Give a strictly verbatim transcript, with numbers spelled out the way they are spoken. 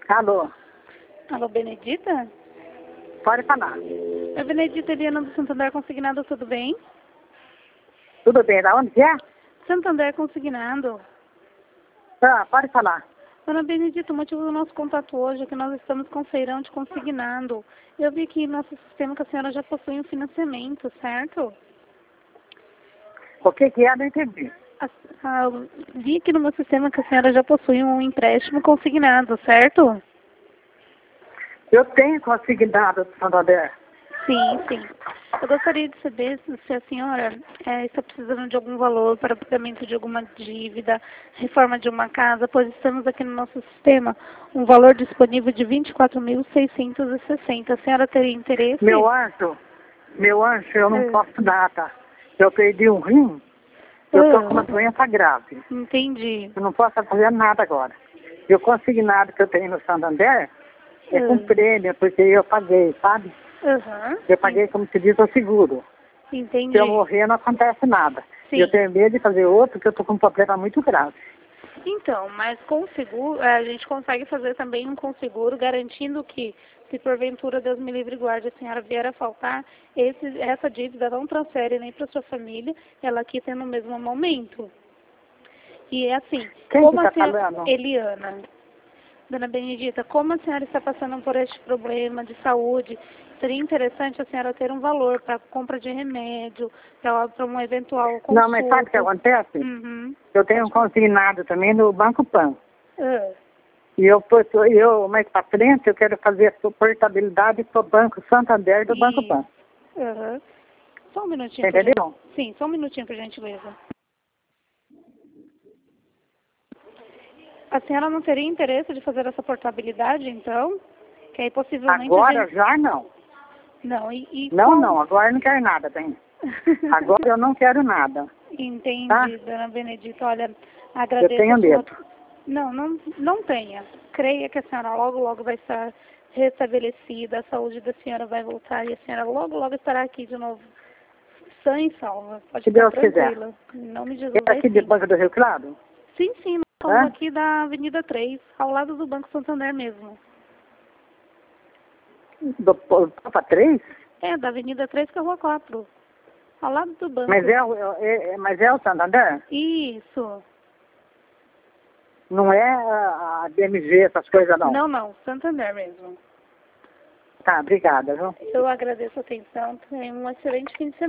Alô, Alô, Benedita? pode falar. É Benedita Eliana do Santander Consignado, tudo bem? Tudo bem, da onde que é? Santander Consignado. Ah, pode falar. Dona Benedita, o motivo do nosso contato hoje é que nós estamos com feirão de consignado. Eu vi aqui no nosso sistema que a senhora já possui um financiamento, certo? O que que é? Não entendi. A, a, vi aqui no meu sistema que a senhora já possui um empréstimo consignado, certo? Eu tenho consignado do Santander. Sim, sim. Eu gostaria de saber se se a senhora eh, está precisando de algum valor para o pagamento de alguma dívida, reforma de uma casa, pois estamos aqui no nosso sistema um valor disponível de vinte e quatro mil seiscentos e sessenta. A senhora teria interesse? Meu anjo, meu anjo, eu não É. posso nada. Eu perdi um rim, eu estou Ah, com uma doença grave. entendi. Eu não posso fazer nada agora. E o consignado que eu tenho no Santander é com Ah. prêmio, porque eu paguei, sabe? Aham. Eu paguei, como se diz, o seguro. Entendi. Se eu morrer, não acontece nada. Sim. E eu tenho medo de fazer outro, porque eu estou com um problema muito grave. Então, mas com seguro, a gente consegue fazer também um com seguro, garantindo que, se porventura Deus me livre e guarde, a senhora vier a faltar, esse, essa dívida não transfere nem para sua família, ela aqui tem no mesmo momento. E é assim, Quem como que a tá senhora, falando? Eliana, Dona Benedita, como a senhora está passando por este problema de saúde, seria interessante a senhora ter um valor para compra de remédio, para uma eventual consulta. Não, mas sabe o que acontece? Uhum. Eu tenho um consignado também no Banco Pan. Ah, E eu, tô- tô- eu mais para frente, eu quero fazer a suportabilidade para o Banco Santander do Banco e, Pan. aham. Só um minutinho, por Entendeu? gentileza. Sim, só um minutinho, por gentileza. A senhora não teria interesse de fazer essa portabilidade, então? Que aí possivelmente a Agora gente... já não. Não, e, e Não, qual... não, agora eu não quero nada, bem. Agora eu não quero nada. Entendi, Tá? dona Benedita. Olha, Eu agradeço tenho a sua... medo. Não, não, não tenha. Creia que a senhora logo, logo vai estar restabelecida, a saúde da senhora vai voltar e a senhora logo, logo estará aqui de novo, sã e salva. Pode Se ficar Deus quiser. tranquila. Em nome de Jesus, É vai aqui de sim. Banco do Rio Claro? Sim, sim, nós estamos Hã? aqui da Avenida três, ao lado do Banco Santander mesmo. Do Papa três? É, da Avenida três com a Rua quatro, ao lado do banco. Mas é, o- é, é- mas é o Santander? Isso. Não é a, a D M G, essas coisas não. Não, não, Santander mesmo. Tá, obrigada, viu? Eu agradeço a atenção, tenha um excelente fim de semana.